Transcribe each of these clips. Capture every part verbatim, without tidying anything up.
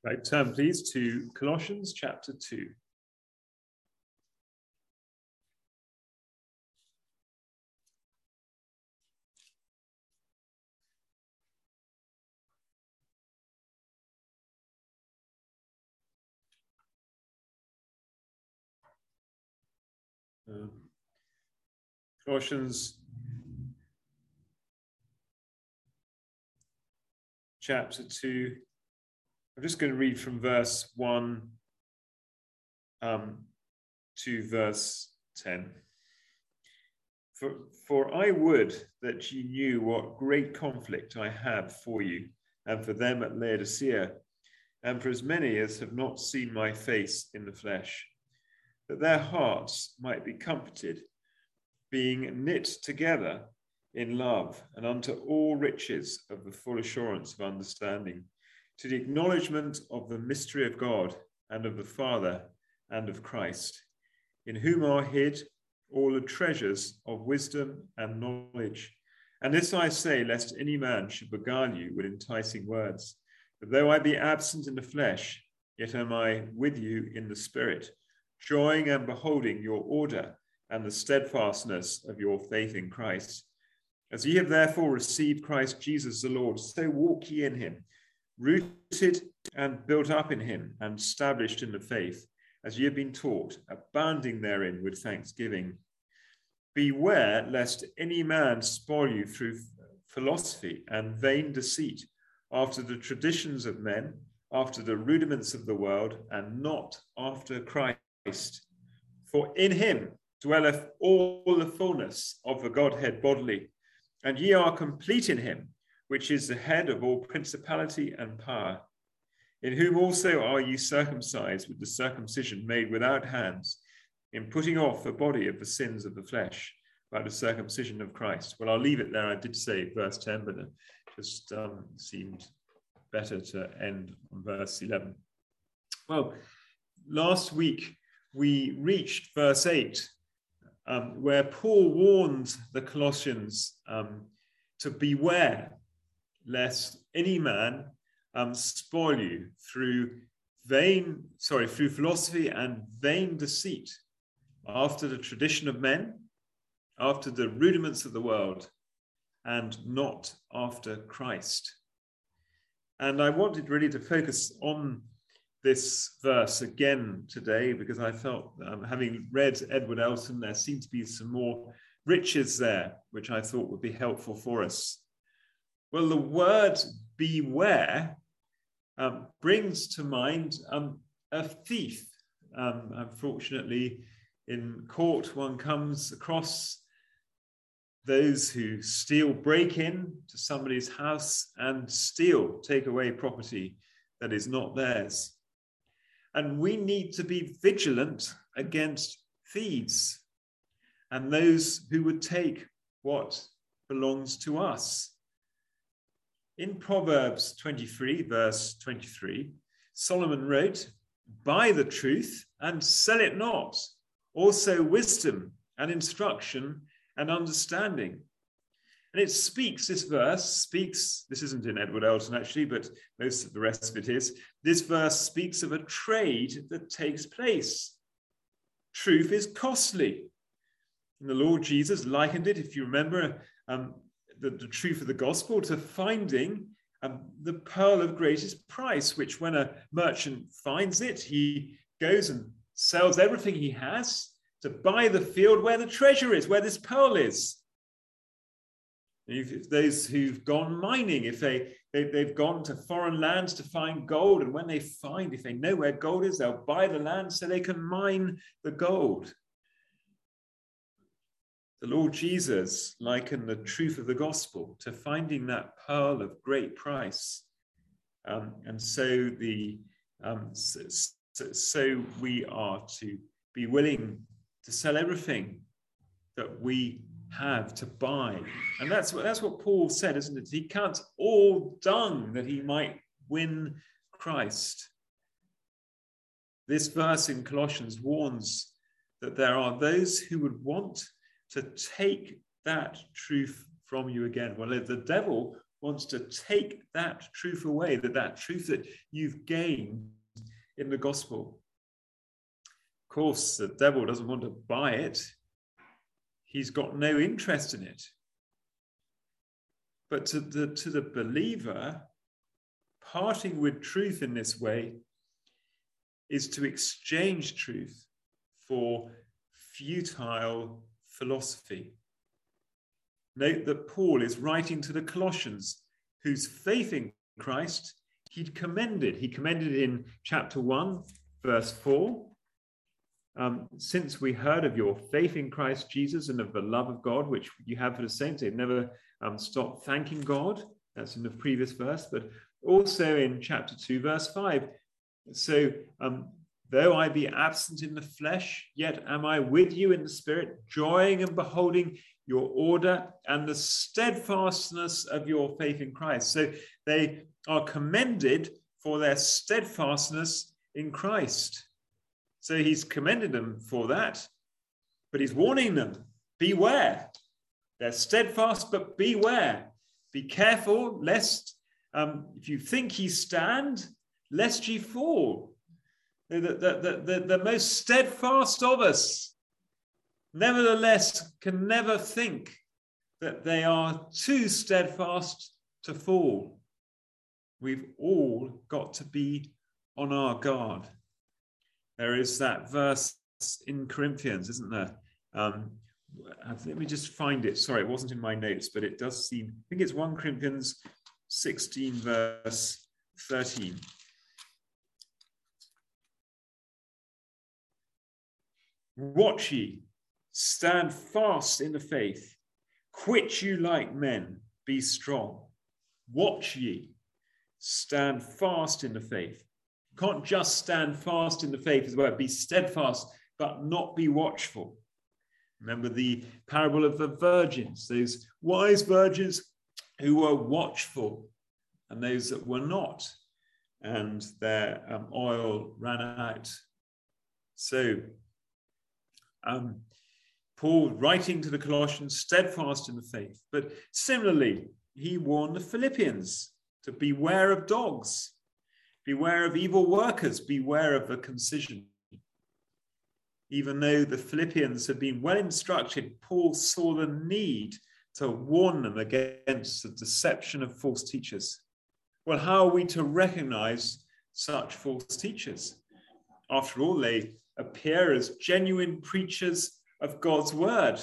Right, turn please to Colossians chapter two. Um, Colossians chapter two. I'm just going to read from verse one um, to verse ten. For, for I would that ye knew what great conflict I have for you, and for them at Laodicea, and for as many as have not seen my face in the flesh, that their hearts might be comforted, being knit together in love, and unto all riches of the full assurance of understanding, to the acknowledgement of the mystery of God, and of the Father, and of Christ, in whom are hid all the treasures of wisdom and knowledge. And this I say, lest any man should beguile you with enticing words. But though I be absent in the flesh, yet am I with you in the spirit, joying and beholding your order and the steadfastness of your faith in Christ. As ye have therefore received Christ Jesus the Lord, so walk ye in him, rooted and built up in him, and established in the faith, as ye have been taught, abounding therein with thanksgiving. Beware lest any man spoil you through philosophy and vain deceit, after the traditions of men, after the rudiments of the world, and not after Christ. For in him dwelleth all the fullness of the Godhead bodily, and ye are complete in him, which is the head of all principality and power, in whom also are ye circumcised with the circumcision made without hands, in putting off the body of the sins of the flesh by the circumcision of Christ. Well, I'll leave it there. I did say verse ten, but it just um, seemed better to end on verse eleven. Well, last week we reached verse eight, um, where Paul warned the Colossians um, to beware lest any man um, spoil you through vain, sorry, through philosophy and vain deceit, after the tradition of men, after the rudiments of the world, and not after Christ. And I wanted really to focus on this verse again today, because I felt, um, having read Edward Elton, there seemed to be some more riches there, which I thought would be helpful for us. Well, the word beware um, brings to mind um, a thief. Um, unfortunately, in court, one comes across those who steal, break in to somebody's house and steal, take away property that is not theirs. And we need to be vigilant against thieves and those who would take what belongs to us. In Proverbs twenty-three, verse twenty-three, Solomon wrote, "Buy the truth and sell it not, also wisdom and instruction and understanding." And it speaks, this verse speaks, this isn't in Edward Elton actually, but most of the rest of it is, this verse speaks of a trade that takes place. Truth is costly. And the Lord Jesus likened it, if you remember, um, the, the truth of the gospel to finding um, the pearl of greatest price, which when a merchant finds it, he goes and sells everything he has to buy the field where the treasure is, where this pearl is. If, if those who've gone mining, if they, they, they've gone to foreign lands to find gold, and when they find, if they know where gold is, they'll buy the land so they can mine the gold. The Lord Jesus likened the truth of the gospel to finding that pearl of great price. Um, and so, the, um, so, so, so we are to be willing to sell everything that we have to buy. And that's what, that's what Paul said, isn't it? He counts all dung that he might win Christ. This verse in Colossians warns that there are those who would want to take that truth from you again. Well, the devil wants to take that truth away, that that truth that you've gained in the gospel. Of course, the devil doesn't want to buy it. He's got no interest in it. But to the, to the believer, parting with truth in this way is to exchange truth for futile philosophy. Note that Paul is writing to the Colossians, whose faith in Christ he'd commended. He commended in chapter one, verse four. Um, since we heard of your faith in Christ Jesus and of the love of God, which you have for the saints, they've never um, stopped thanking God. That's in the previous verse, but also in chapter two, verse five. So, um, though I be absent in the flesh, yet am I with you in the spirit, joying and beholding your order and the steadfastness of your faith in Christ. So they are commended for their steadfastness in Christ. So he's commended them for that, but he's warning them, beware. They're steadfast, but beware. Be careful, lest um, if you think ye stand, lest ye fall. The, the, the, the, the most steadfast of us, nevertheless, can never think that they are too steadfast to fall. We've all got to be on our guard. There is that verse in Corinthians, isn't there? Um, let me just find it. Sorry, it wasn't in my notes, but it does seem, I think it's First Corinthians sixteen, verse thirteen. Watch ye, stand fast in the faith, quit you like men, be strong. Watch ye, stand fast in the faith. You can't just stand fast in the faith as well, be steadfast, but not be watchful. Remember the parable of the virgins, those wise virgins who were watchful and those that were not, and their um, oil ran out. So, Um, Paul writing to the Colossians, steadfast in the faith. But similarly, he warned the Philippians to beware of dogs, beware of evil workers, beware of the concision. Even though the Philippians had been well instructed, Paul saw the need to warn them against the deception of false teachers. Well, how are we to recognize such false teachers? After all, they appear as genuine preachers of God's word.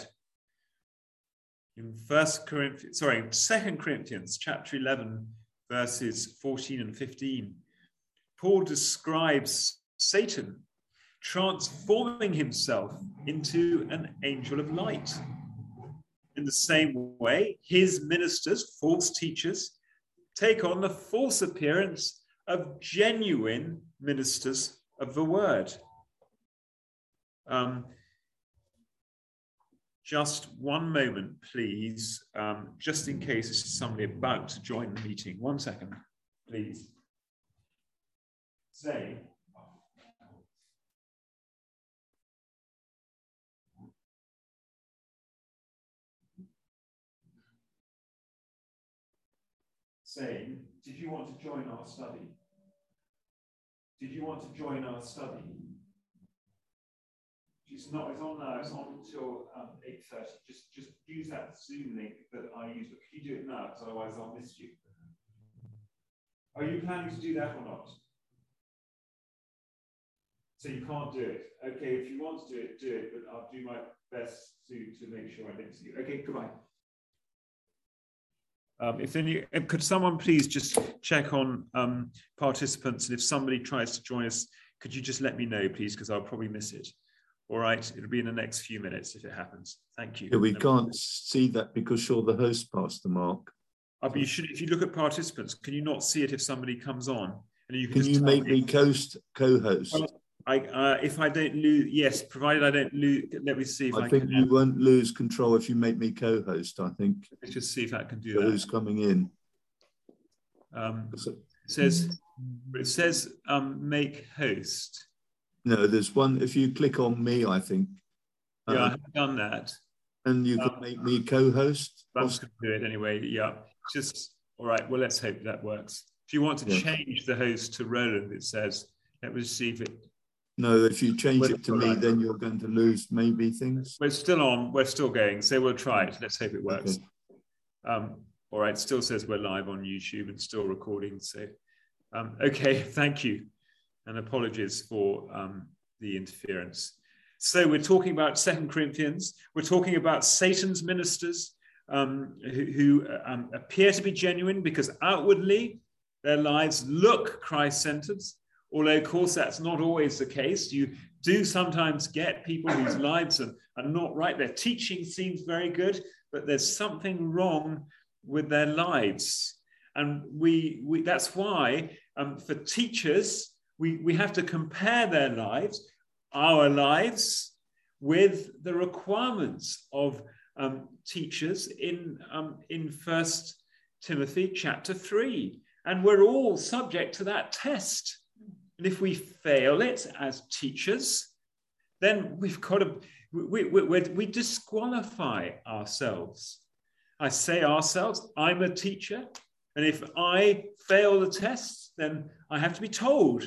In First Corinthians, sorry, Second Corinthians chapter eleven, verses fourteen and fifteen, Paul describes Satan transforming himself into an angel of light. In the same way, his ministers, false teachers, take on the false appearance of genuine ministers of the word. Um, just one moment, please, um, just in case this is somebody about to join the meeting. One second, please. Say. Saying, did you want to join our study? Did you want to join our study? It's not, it's on now, it's on until um, eight thirty. Just, just use that Zoom link that I use, but can you do it now? Because otherwise I'll miss you. Are you planning to do that or not? So you can't do it. Okay, if you want to do it, do it, but I'll do my best to, to make sure I don't see you. Okay, goodbye. Um, if any, could someone please just check on um, participants, and if somebody tries to join us, could you just let me know, please, because I'll probably miss it. All right, it'll be in the next few minutes if it happens. Thank you. Yeah, we can't see that because you're the host, Pastor Mark. Oh, but you should, if you look at participants, can you not see it if somebody comes on? And you can, can just you make me co-host? Co-host. Well, I, uh, if I don't lose, yes, provided I don't lose. Let me see if I, I think can. you won't lose control if you make me co-host. I think. Let's just see if I can do so that. Who's coming in? Um, it says it says um, make host. No, there's one. If you click on me, I think. Yeah, uh, I have done that. And you um, can make me co-host. I'm just going to do it anyway. Yeah, just All right, well, let's hope that works. If you want to Yes. change the host to Roland, it says, let me see if it... No, if you change We're it to all me, right. then you're going to lose maybe things. We're still on, we're still going, so we'll try it. Let's hope it works. Okay. Um, all right, still says we're live on YouTube and still recording, so... Um, okay, thank you. And apologies for um, the interference. So we're talking about Second Corinthians. We're talking about Satan's ministers um, who, who um, appear to be genuine because outwardly their lives look Christ-centered, although of course that's not always the case. You do sometimes get people whose lives are, are not right. Their teaching seems very good, but there's something wrong with their lives. And we, we that's why um, for teachers, we, we have to compare their lives, our lives, with the requirements of um, teachers in, um, in First Timothy chapter three. And we're all subject to that test. And if we fail it as teachers, then we've got to, we, we, we, we disqualify ourselves. I say ourselves, I'm a teacher. And if I fail the test, then I have to be told.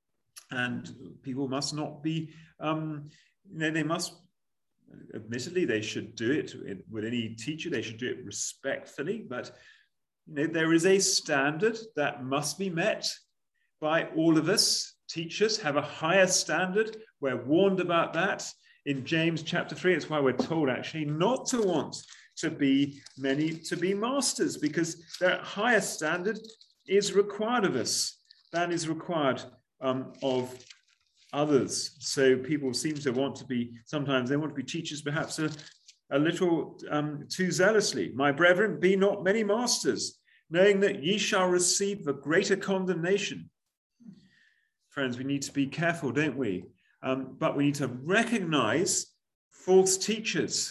And people must not be, um, you know, they must, admittedly, they should do it with any teacher. They should do it respectfully. But, you know, there is a standard that must be met by all of us. Teachers have a higher standard. We're warned about that in James chapter three. It's why we're told actually not to want to be many, to be masters, because that higher standard is required of us than is required um, of others. So people seem to want to be, sometimes they want to be teachers perhaps a, a little um, too zealously. My brethren, be not many masters, knowing that ye shall receive a greater condemnation. Friends, we need to be careful, don't we? Um, but we need to recognize false teachers.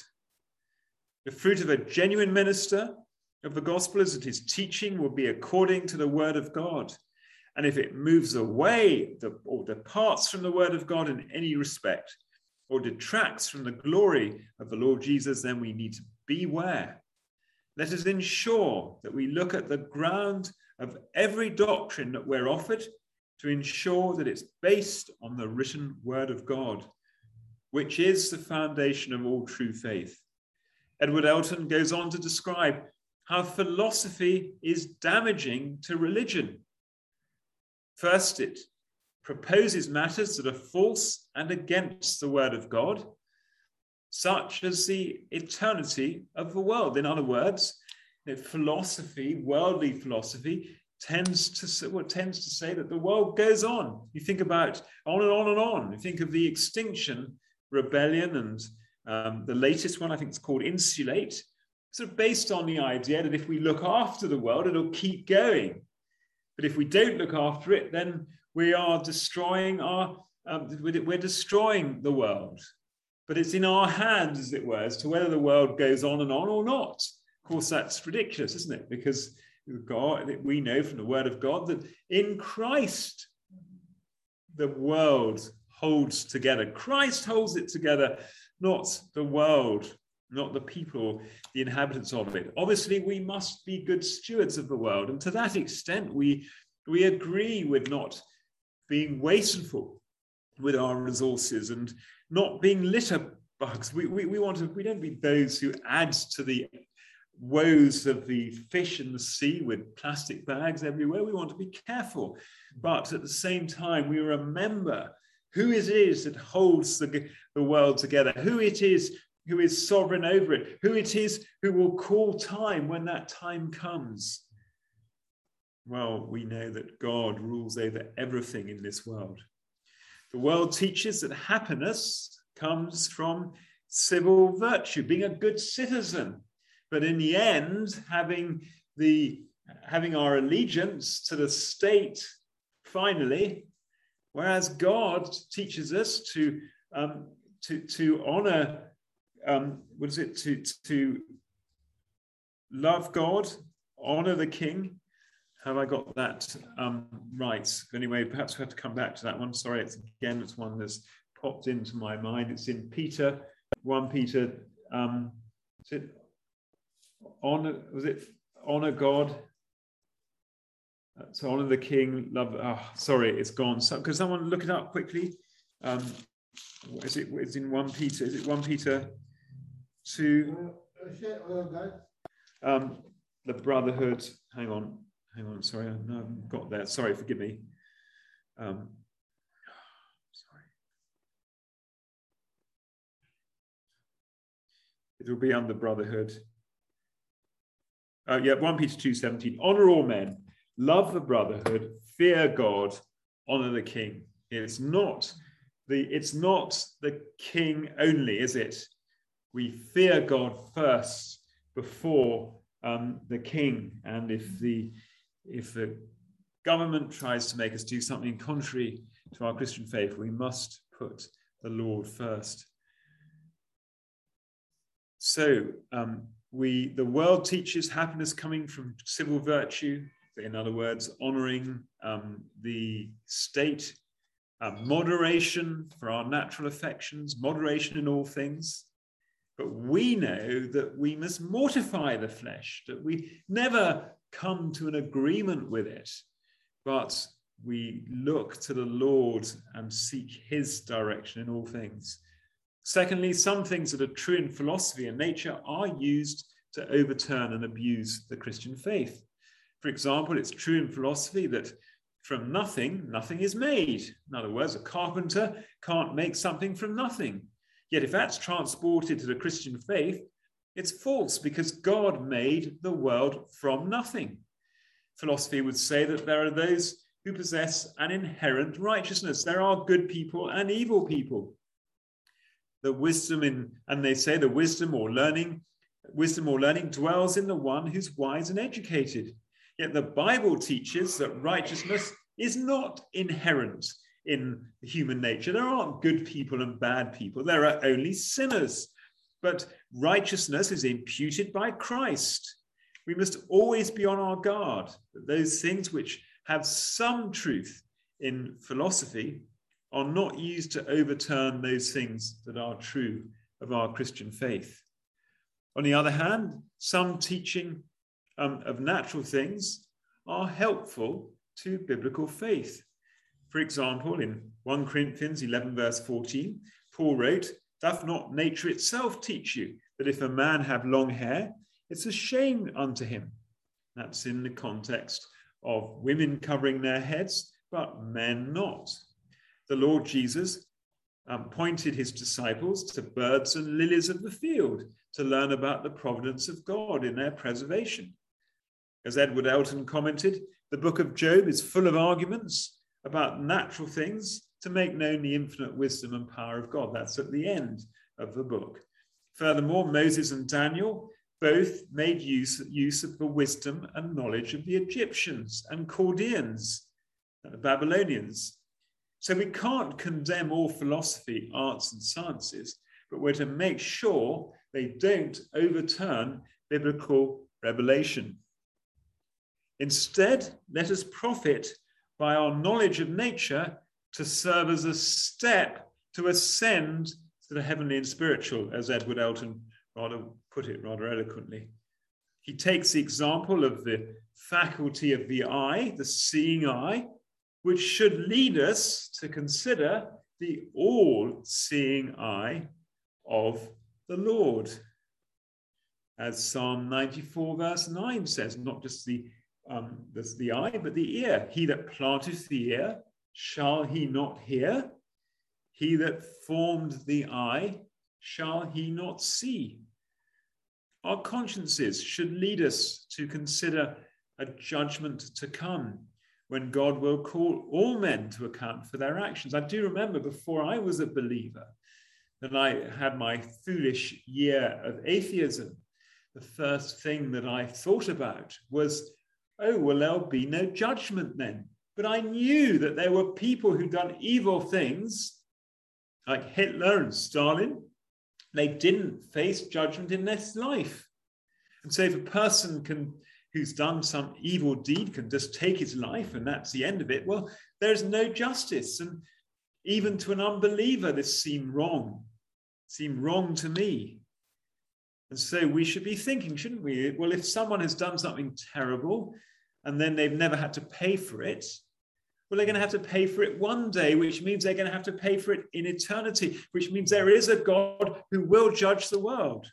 The fruit of a genuine minister of the gospel is that his teaching will be according to the word of God. And if it moves away the, or departs from the word of God in any respect, or detracts from the glory of the Lord Jesus, then we need to beware. Let us ensure that we look at the ground of every doctrine that we're offered to ensure that it's based on the written word of God, which is the foundation of all true faith. Edward Elton goes on to describe how philosophy is damaging to religion. First, it proposes matters that are false and against the word of God, such as the eternity of the world. In other words, philosophy, worldly philosophy, tends to, well, tends to say that the world goes on. You think about on and on and on. You think of the Extinction Rebellion and um, the latest one, I think it's called Insulate, sort of based on the idea that if we look after the world, it'll keep going. But if we don't look after it, then we are destroying our, um, we're destroying the world. But it's in our hands, as it were, as to whether the world goes on and on or not. Of course, that's ridiculous, isn't it? Because God, we know from the word of God that in Christ, the world holds together. Christ holds it together, not the world, not the people, the inhabitants of it. Obviously, we must be good stewards of the world. And to that extent, we, we agree with not being wasteful with our resources and not being litter bugs. We, we, we want to, we don't be those who add to the woes of the fish in the sea with plastic bags everywhere. We want to be careful. But at the same time, we remember who it is that holds the, the world together, who it is who is sovereign over it, who it is who will call time when that time comes. Well, we know that God rules over everything in this world. The world teaches that happiness comes from civil virtue, being a good citizen. But in the end, having the having our allegiance to the state finally, whereas God teaches us to um, to to honor, um, what is it, to to love God, honor the King. Have I got that um, right? Anyway, perhaps we have to come back to that one. Sorry, it's again, it's one that's popped into my mind. It's in Peter, First Peter. Um, is it honor? Was it honor God Uh, so honor the king, love, oh, sorry, it's gone. So, could someone look it up quickly? Um, is it, it's in First Peter, is it First Peter two? Um, the brotherhood, hang on, hang on, sorry, I haven't got there. Sorry, forgive me. Um, sorry. It will be under brotherhood. Uh, yeah, First Peter two seventeen. Honor all men, love the brotherhood, fear God, honor the king. It's not the it's not the king only, is it? We fear God first before um, the king. And if the if the government tries to make us do something contrary to our Christian faith, we must put the Lord first. So um, we the world teaches happiness coming from civil virtue. In other words, honoring um, the state, uh, moderation for our natural affections, moderation in all things. But we know that we must mortify the flesh, that we never come to an agreement with it, but we look to the Lord and seek his direction in all things. Secondly, some things that are true in philosophy and nature are used to overturn and abuse the Christian faith. For example, it's true in philosophy that from nothing, nothing is made. In other words, a carpenter can't make something from nothing. Yet if that's transported to the Christian faith, it's false because God made the world from nothing. Philosophy would say that there are those who possess an inherent righteousness. There are good people and evil people. The wisdom in, and they say the wisdom or learning, wisdom or learning dwells in the one who's wise and educated. Yet the Bible teaches that righteousness is not inherent in human nature. There aren't good people and bad people. There are only sinners. But righteousness is imputed by Christ. We must always be on our guard that those things which have some truth in philosophy are not used to overturn those things that are true of our Christian faith. On the other hand, some teaching um, of natural things are helpful to biblical faith. For example, in First Corinthians eleven, verse fourteen, Paul wrote, "Doth not nature itself teach you that if a man have long hair, it's a shame unto him?" That's in the context of women covering their heads, but men not. The Lord Jesus um, pointed his disciples to birds and lilies of the field to learn about the providence of God in their preservation. As Edward Elton commented, the book of Job is full of arguments about natural things to make known the infinite wisdom and power of God. That's at the end of the book. Furthermore, Moses and Daniel both made use, use of the wisdom and knowledge of the Egyptians and Chaldeans, and the Babylonians. So we can't condemn all philosophy, arts and sciences, but we're to make sure they don't overturn biblical revelation. Instead, let us profit by our knowledge of nature to serve as a step to ascend to the heavenly and spiritual, as Edward Elton rather put it rather eloquently. He takes the example of the faculty of the eye, the seeing eye, which should lead us to consider the all-seeing eye of the Lord. As Psalm ninety-four verse nine says, not just the Um, there's the eye, but the ear. He that planteth the ear, shall he not hear? He that formed the eye, shall he not see? Our consciences should lead us to consider a judgment to come when God will call all men to account for their actions. I do remember before I was a believer that I had my foolish year of atheism. The first thing that I thought about was, oh, well, there'll be no judgment then. But I knew that there were people who'd done evil things, like Hitler and Stalin. They didn't face judgment in this life. And so if a person can, who's done some evil deed can just take his life and that's the end of it, well, there's no justice. And even to an unbeliever, this seemed wrong, seemed wrong to me. And so we should be thinking, shouldn't we? Well, if someone has done something terrible, and then they've never had to pay for it. Well, they're going to have to pay for it one day, which means they're going to have to pay for it in eternity, which means there is a God who will judge the world.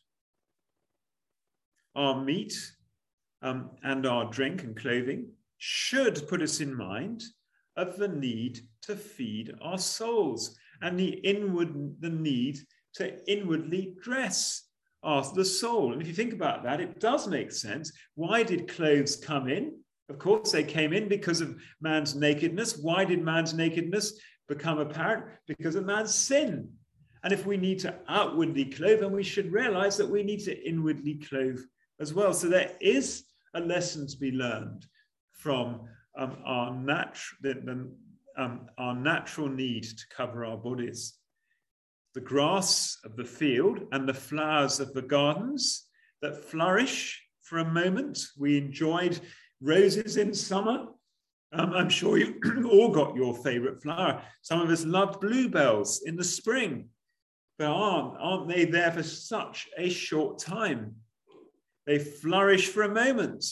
Our meat um, and our drink and clothing should put us in mind of the need to feed our souls and the inward, the need to inwardly dress our, the soul. And if you think about that, it does make sense. Why did clothes come in? Of course, they came in because of man's nakedness. Why did man's nakedness become apparent? Because of man's sin. And if we need to outwardly clothe, then we should realize that we need to inwardly clothe as well. So there is a lesson to be learned from um, our, natu- the, the, um, our natural need to cover our bodies. The grass of the field and the flowers of the gardens that flourish for a moment. We enjoyed roses in summer. Um, I'm sure you all got your favorite flower. Some of us loved bluebells in the spring, but aren't, aren't they there for such a short time? They flourish for a moment,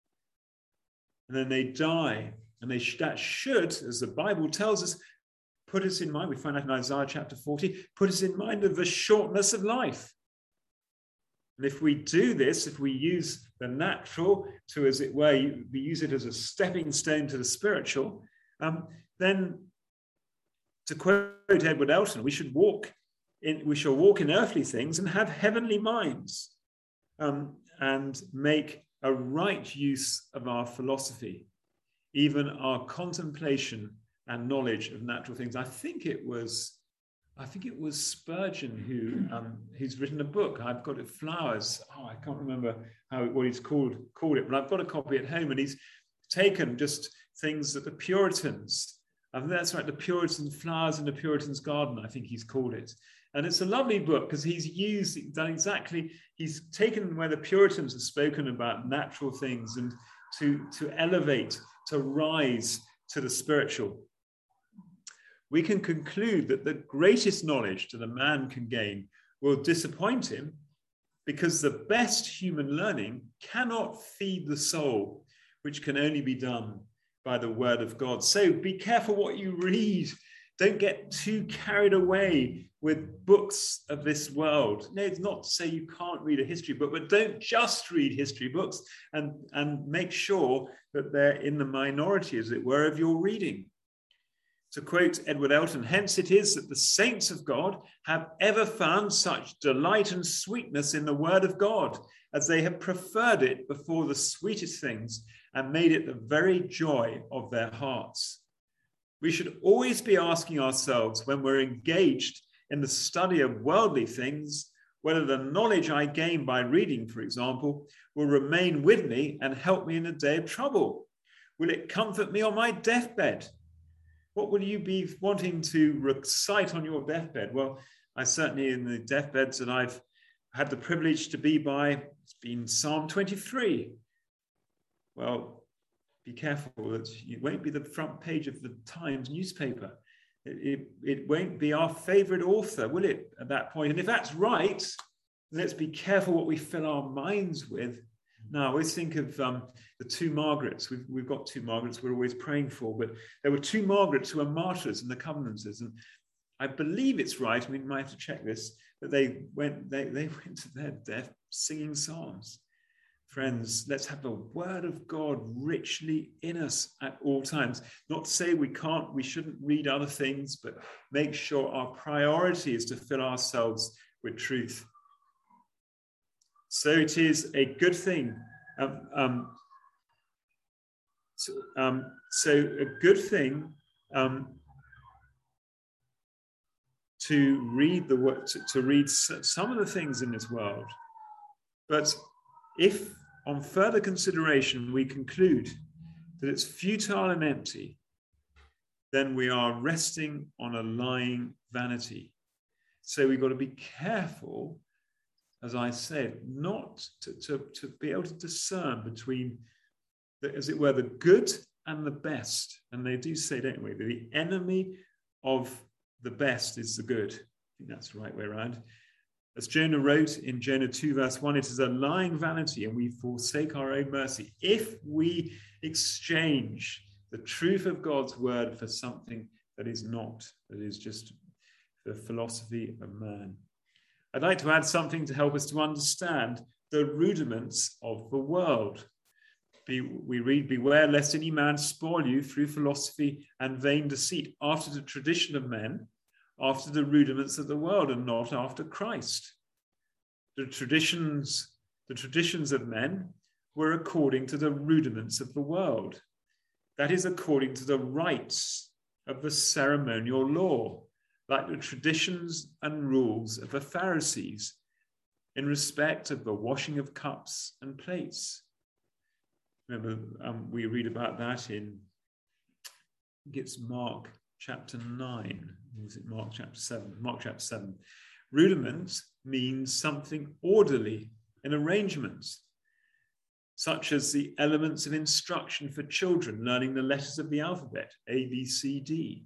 and then they die. And they sh- that should, as the Bible tells us, put us in mind, we find out in Isaiah chapter forty, put us in mind of the shortness of life. And if we do this, if we use the natural to, as it were, we use it as a stepping stone to the spiritual, um, then, to quote Edward Elton, we should walk in, we shall walk in earthly things and have heavenly minds, um, and make a right use of our philosophy, even our contemplation and knowledge of natural things. I think it was, I think it was Spurgeon who um, who's written a book. I've got it, Flowers. Oh, I can't remember how what he's called called it, but I've got a copy at home, and he's taken just things that the Puritans, I think that's right, the Puritan Flowers in the Puritan's Garden, I think he's called it. And it's a lovely book because he's used, done exactly, he's taken where the Puritans have spoken about natural things and to, to elevate, to rise to the spiritual. We can conclude that the greatest knowledge that a man can gain will disappoint him because the best human learning cannot feed the soul, which can only be done by the word of God. So be careful what you read. Don't get too carried away with books of this world. No, it's not to say you can't read a history book, but don't just read history books, and, and make sure that they're in the minority, as it were, of your reading. To quote Edward Elton, hence it is that the saints of God have ever found such delight and sweetness in the word of God, as they have preferred it before the sweetest things and made it the very joy of their hearts. We should always be asking ourselves when we're engaged in the study of worldly things, whether the knowledge I gain by reading, for example, will remain with me and help me in a day of trouble. Will it comfort me on my deathbed? What will you be wanting to recite on your deathbed? Well, I certainly, in the deathbeds that I've had the privilege to be by, it's been Psalm twenty-three. Well, be careful that it won't be the front page of the Times newspaper. It, it, it won't be our favorite author, will it, at that point? And if that's right, let's be careful what we fill our minds with. Now, I always think of um, the two Margarets. We've, we've got two Margarets we're always praying for, but there were two Margarets who were martyrs in the Covenanters. And I believe it's right, we might have to check this, that they went, they, they went to their death singing psalms. Friends, let's have the word of God richly in us at all times. Not to say we can't, we shouldn't read other things, but make sure our priority is to fill ourselves with truth. So it is a good thing. Um, um, so, um, so a good thing um, to read the word, to, to read some of the things in this world. But if on further consideration we conclude that it's futile and empty, then we are resting on a lying vanity. So we've got to be careful, as I said, not to, to, to be able to discern between, the, as it were, the good and the best. And they do say, don't we, that the enemy of the best is the good. I think that's the right way around. As Jonah wrote in Jonah two, verse one, it is a lying vanity, and we forsake our own mercy if we exchange the truth of God's word for something that is not, that is just the philosophy of man. I'd like to add something to help us to understand the rudiments of the world. Be, we read, beware lest any man spoil you through philosophy and vain deceit, after the tradition of men, after the rudiments of the world, and not after Christ. The traditions, the traditions of men were according to the rudiments of the world. That is, according to the rites of the ceremonial law, like the traditions and rules of the Pharisees in respect of the washing of cups and plates. Remember, um, we read about that in, I think it's Mark chapter nine. Or was it Mark chapter seven? Mark chapter seven. Rudiment means something orderly in arrangements, such as the elements of instruction for children learning the letters of the alphabet, A, B, C, D.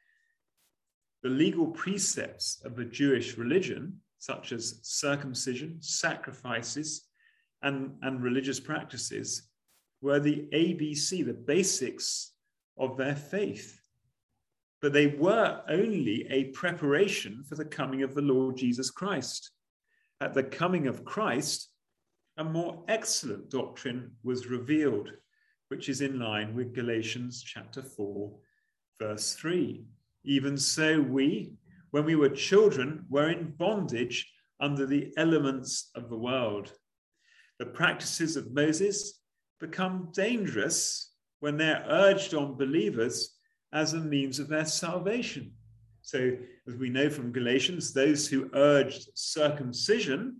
The legal precepts of the Jewish religion, such as circumcision, sacrifices, and, and religious practices, were the A B C, the basics of their faith. But they were only a preparation for the coming of the Lord Jesus Christ. At the coming of Christ, a more excellent doctrine was revealed, which is in line with Galatians chapter four, verse three. Even so we, when we were children, were in bondage under the elements of the world. The practices of Moses become dangerous when they're urged on believers as a means of their salvation. So, as we know from Galatians, those who urged circumcision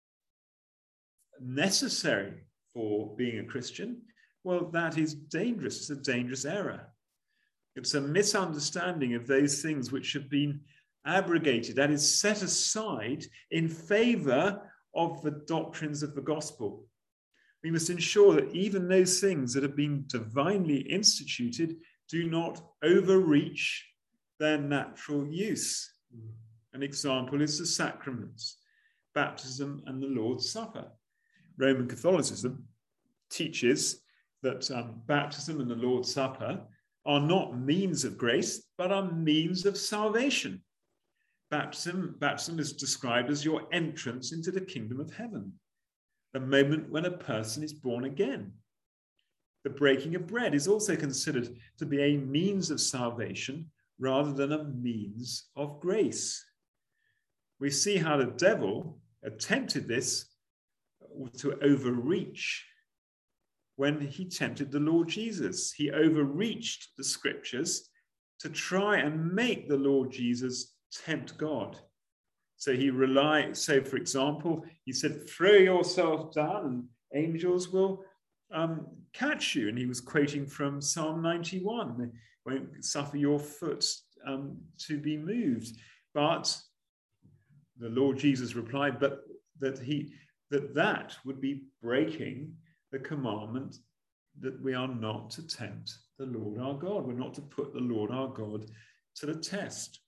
necessary for being a Christian, well, that is dangerous. It's a dangerous error. It's a misunderstanding of those things which have been abrogated, that is, set aside in favor of the doctrines of the gospel. We must ensure that even those things that have been divinely instituted do not overreach their natural use. An example is the sacraments, baptism and the Lord's Supper. Roman Catholicism teaches that um, baptism and the Lord's Supper are not means of grace, but are means of salvation. Baptism, baptism is described as your entrance into the kingdom of heaven, the moment when a person is born again. The breaking of bread is also considered to be a means of salvation rather than a means of grace. We see how the devil attempted this to overreach when he tempted the Lord Jesus. He overreached the scriptures to try and make the Lord Jesus tempt God. So he relied, so for example, he said, throw yourself down and angels will um, catch you. And he was quoting from Psalm ninety-one, they won't suffer your foot um, to be moved. But the Lord Jesus replied, but that he that that would be breaking the commandment that we are not to tempt the Lord our God. We're not to put the Lord our God to the test.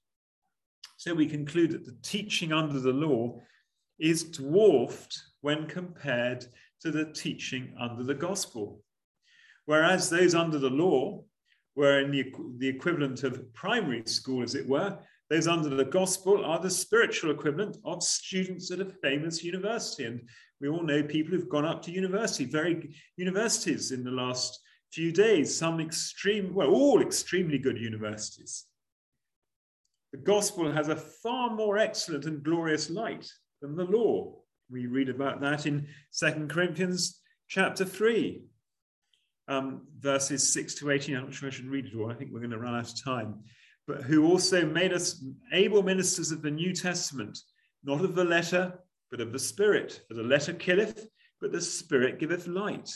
So we conclude that the teaching under the law is dwarfed when compared to the teaching under the gospel. Whereas those under the law were in the, the equivalent of primary school, as it were, those under the gospel are the spiritual equivalent of students at a famous university. And we all know people who've gone up to university, very universities in the last few days, some extreme, well, all extremely good universities. The gospel has a far more excellent and glorious light than the law. We read about that in Second Corinthians chapter three, um, verses six to eighteen. I'm not sure I should read it all. I think we're going to run out of time. But who also made us able ministers of the New Testament, not of the letter, but of the Spirit. For the letter killeth, but the Spirit giveth light.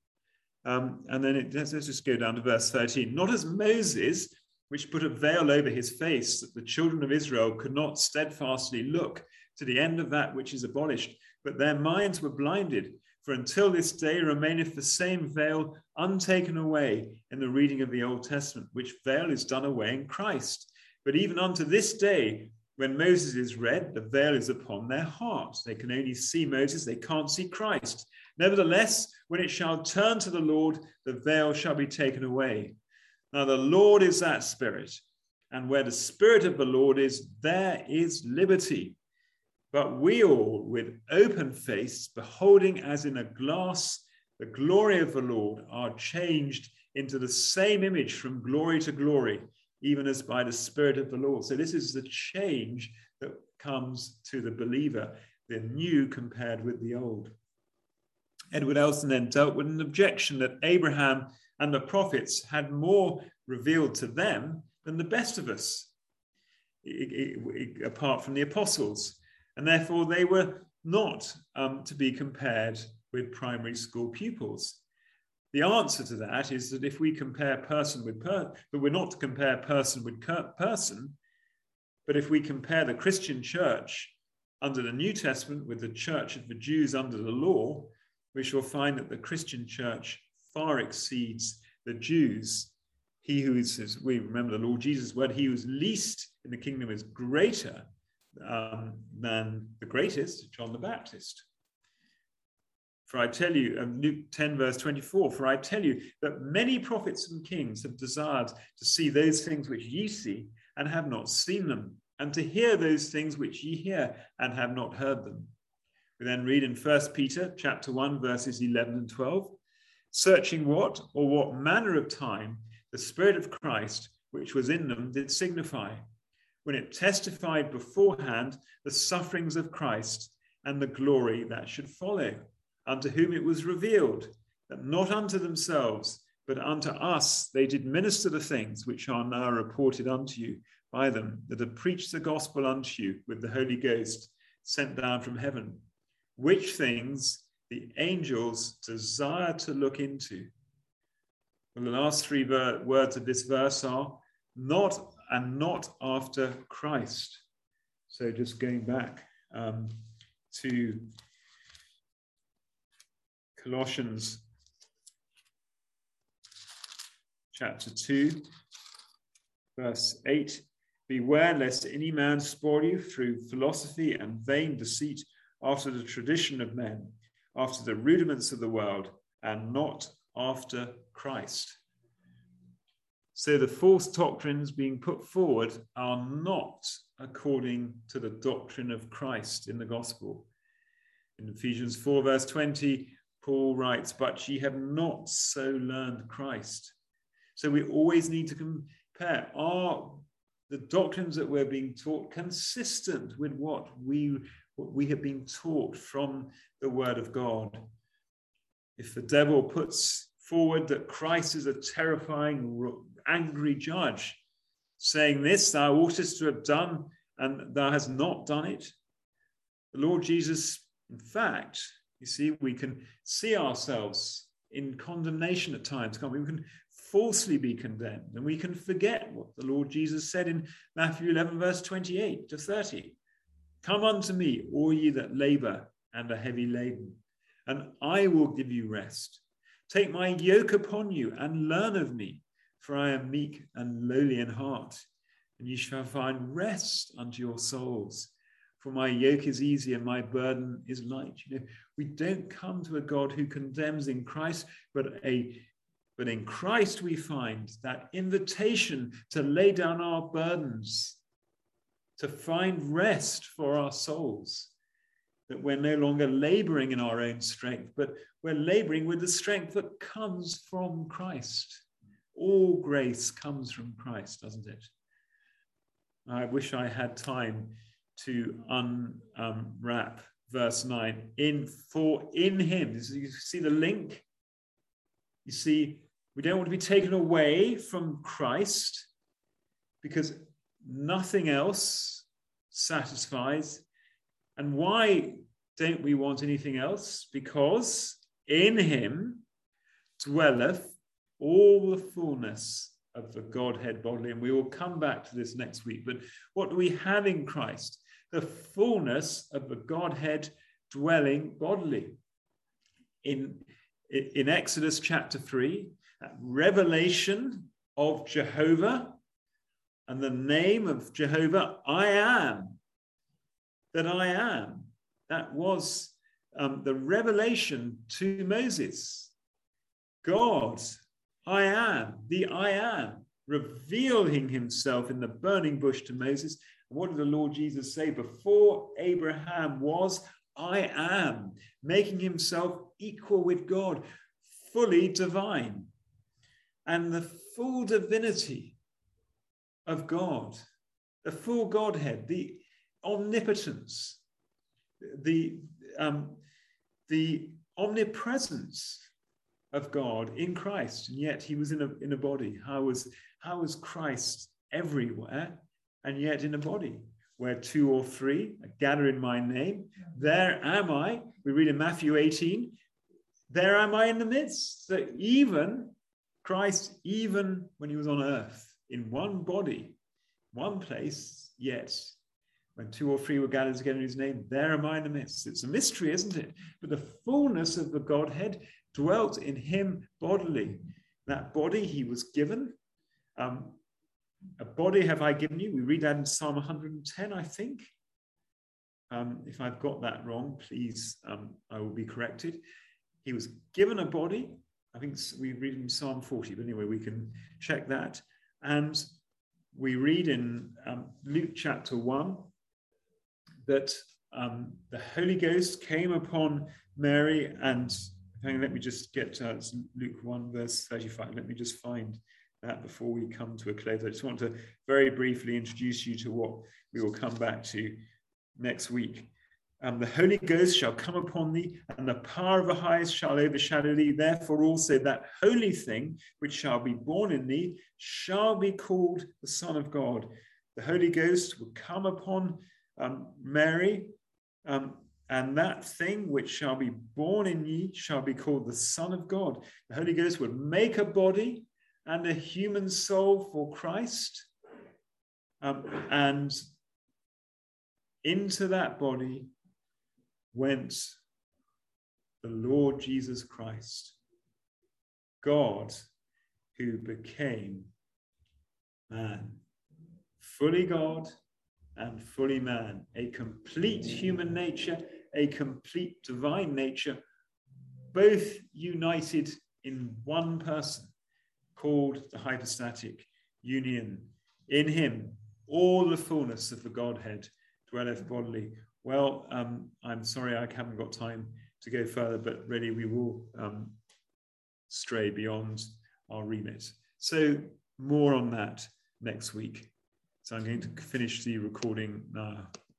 Um, and then it, let's, let's just go down to verse thirteen. Not as Moses, which put a veil over his face, that the children of Israel could not steadfastly look to the end of that which is abolished, but their minds were blinded. For until this day remaineth the same veil untaken away in the reading of the Old Testament, which veil is done away in Christ. But even unto this day when Moses is read, the veil is upon their hearts. They can only see Moses, they can't see Christ. Nevertheless, when it shall turn to the Lord, the veil shall be taken away. Now the Lord is that Spirit, and where the Spirit of the Lord is, there is liberty. But we all, with open face, beholding as in a glass the glory of the Lord, are changed into the same image from glory to glory, even as by the Spirit of the Lord. So this is the change that comes to the believer, the new compared with the old. Edward Elson then dealt with an objection that Abraham and the prophets had more revealed to them than the best of us, it, it, it, apart from the apostles. And therefore they were not um, to be compared with primary school pupils. The answer to that is that if we compare person with person, but we're not to compare person with person, but if we compare the Christian church under the New Testament with the church of the Jews under the law, we shall find that the Christian church far exceeds the Jews. He who is, as we remember the Lord Jesus' word, he who is least in the kingdom is greater um, than the greatest, John the Baptist. For I tell you, um, Luke ten, verse twenty-four, for I tell you that many prophets and kings have desired to see those things which ye see and have not seen them, and to hear those things which ye hear and have not heard them. We then read in First Peter chapter one, verses eleven and twelve, searching what or what manner of time the Spirit of Christ, which was in them, did signify, when it testified beforehand the sufferings of Christ and the glory that should follow, unto whom it was revealed, that not unto themselves, but unto us they did minister the things which are now reported unto you by them, that have preached the gospel unto you with the Holy Ghost sent down from heaven, which things the angels desire to look into. And the last three ver- words of this verse are, not and not after Christ. So just going back um, to Colossians chapter two, verse eight, beware lest any man spoil you through philosophy and vain deceit, after the tradition of men, after the rudiments of the world, and not after Christ. So the false doctrines being put forward are not according to the doctrine of Christ in the gospel. In Ephesians four, verse twenty, Paul writes, but ye have not so learned Christ. So we always need to compare. Are the doctrines that we're being taught consistent with what we, what we have been taught from the word of God? If the devil puts forward that Christ is a terrifying, angry judge, saying this thou oughtest to have done, and thou hast not done it, the Lord Jesus, in fact, you see, we can see ourselves in condemnation at times, can't we? We can falsely be condemned, and we can forget what the Lord Jesus said in Matthew eleven, verse twenty-eight to thirty. Come unto me, all ye that labor and are heavy laden, and I will give you rest. Take my yoke upon you and learn of me, for I am meek and lowly in heart, and ye shall find rest unto your souls. For my yoke is easy and my burden is light. You know, we don't come to a God who condemns in Christ, but a but in Christ we find that invitation to lay down our burdens, to find rest for our souls, that we're no longer laboring in our own strength, but we're laboring with the strength that comes from Christ. All grace comes from Christ, doesn't it? I wish I had time to unwrap um, verse nine. In for in him, you see the link? You see, we don't want to be taken away from Christ because nothing else satisfies. And why don't we want anything else? Because in him dwelleth all the fullness of the Godhead bodily. And we will come back to this next week. But what do we have in Christ? The fullness of the Godhead dwelling bodily. In, in Exodus chapter three, that revelation of Jehovah and the name of Jehovah, I am, that I am. That was um, the revelation to Moses. God, I am, the I am, revealing himself in the burning bush to Moses. And what did the Lord Jesus say? Before Abraham was, I am, making himself equal with God, fully divine. And the full divinity of God, the full Godhead, the omnipotence, the, um, the omnipresence of God in Christ, and yet he was in a, in a body. How was, how was Christ everywhere and yet in a body? Where two or three gather in my name, there am I. We read in Matthew eighteen, there am I in the midst. So even Christ, even when he was on earth, in one body, one place, yet when two or three were gathered together in his name, there am I in the midst. It's a mystery, isn't it? But the fullness of the Godhead dwelt in him bodily. That body he was given. Um, a body have I given you. We read that in Psalm one hundred ten, I think. Um, if I've got that wrong, please, um, I will be corrected. He was given a body. I think we read in Psalm forty, but anyway, we can check that. And we read in um, Luke chapter one that um, the Holy Ghost came upon Mary, and hang on, let me just get uh, Luke one verse thirty-five. Let me just find that before we come to a close. I just want to very briefly introduce you to what we will come back to next week. Um, the Holy Ghost shall come upon thee, and the power of the highest shall overshadow thee. Therefore also that holy thing which shall be born in thee shall be called the Son of God. The Holy Ghost will come upon um, Mary, um, and that thing which shall be born in ye shall be called the Son of God. The Holy Ghost would make a body and a human soul for Christ, um, and into that body went the Lord Jesus Christ, God who became man, fully God and fully man, a complete human nature, a complete divine nature, both united in one person, called the hypostatic union. In him, all the fullness of the Godhead dwelleth bodily. Well, um, I'm sorry I haven't got time to go further, but really we will um, stray beyond our remit. So more on that next week. So I'm going to finish the recording now.